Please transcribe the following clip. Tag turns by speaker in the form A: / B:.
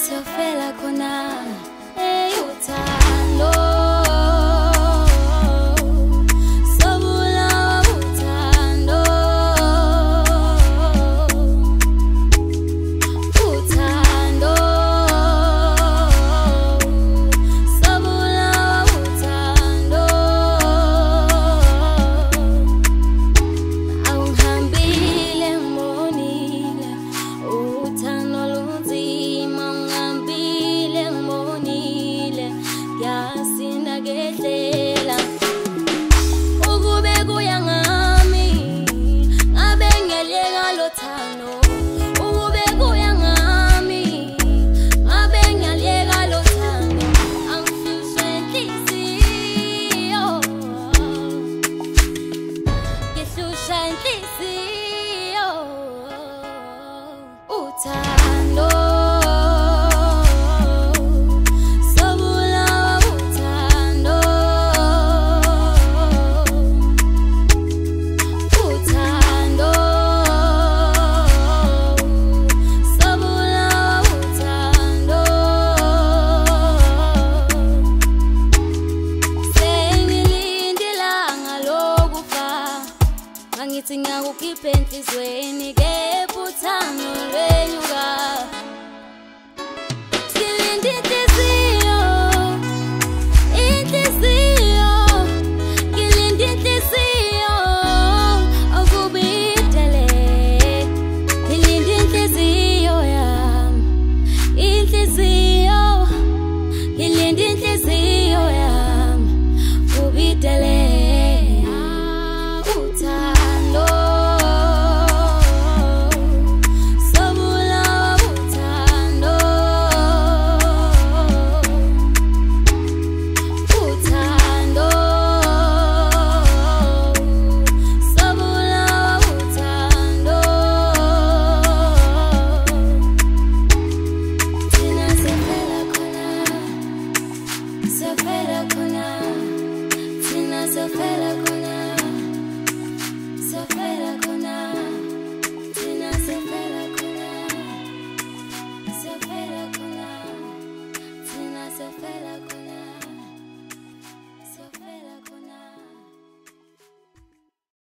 A: siyofela khona uthando sobulawa uthando uthando sobulawa uthando awuhambile ngimonile uthando lunzima ungihambile ngimonile yasinda ngedlela ukube kuya ngami ngabe ngiyaliyeka lo thando ukube kuya ngami ngabe ngiyaliyeka lo thando angihlushwa inhliziyo ngihlushwa inhliziyo uthando sobulawa uthando uthando sobulawa uthando sengilinde ilanga lokufa ngangithi ngiyakukhipha enhlizweni kepha uthando lwenyuka